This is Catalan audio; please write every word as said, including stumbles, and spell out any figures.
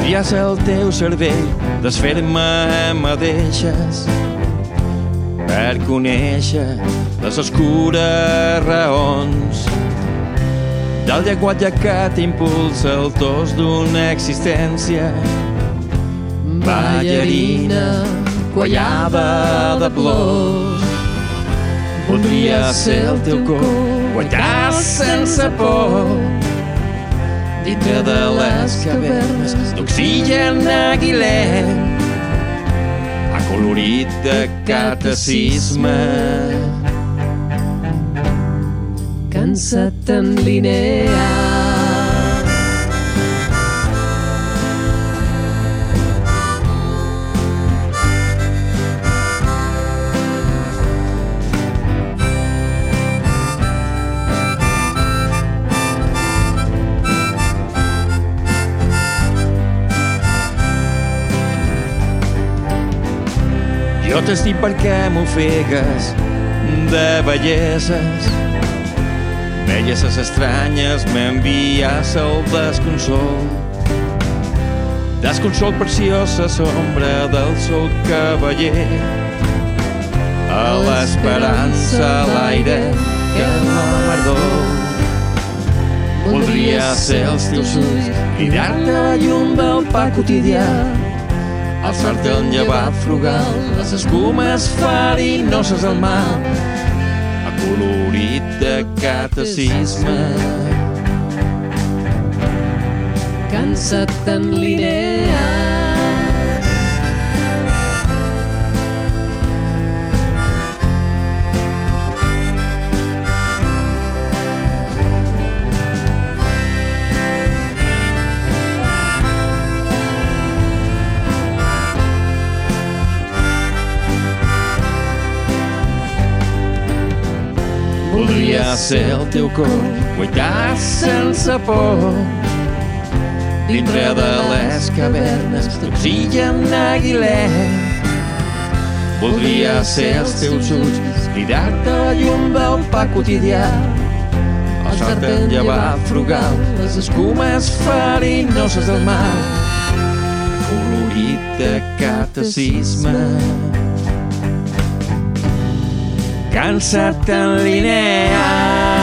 Trias el teu cervell d'esfer-me mateixes per conèixer les oscures raons del llenguatge que t'impulsa el tos d'una existència ballarina quallada de plors. Voldria ser el teu cor guanyar sense por dintre de les cavernes d'oxigen aguilenc acolorit de catecisme. Cansat en linear. Jo t'estic perquè m'ofegues de belleses, belleses estranyes, m'envies el desconsol. Desconsol preciosa sombra del sol cavaller, a l'esperança, a l'aire que m'amardor. Voldria ser els teus ulls, cridar-te a la llum del pa quotidià, alçar-te el llevat frugal, les escumes farinoses del mar, acolorit de catecisme. Cansat en linear. Voldria ser el teu cor guaitar sense por dintre de les cavernes d'oxigen aguilenc. Voldria ser els teus ulls, cridar-te a la llum del pa quotidià, alçar-te el llevat frugal, les escumes farinoses del mar, colorit de catecisme. Cansat en linear.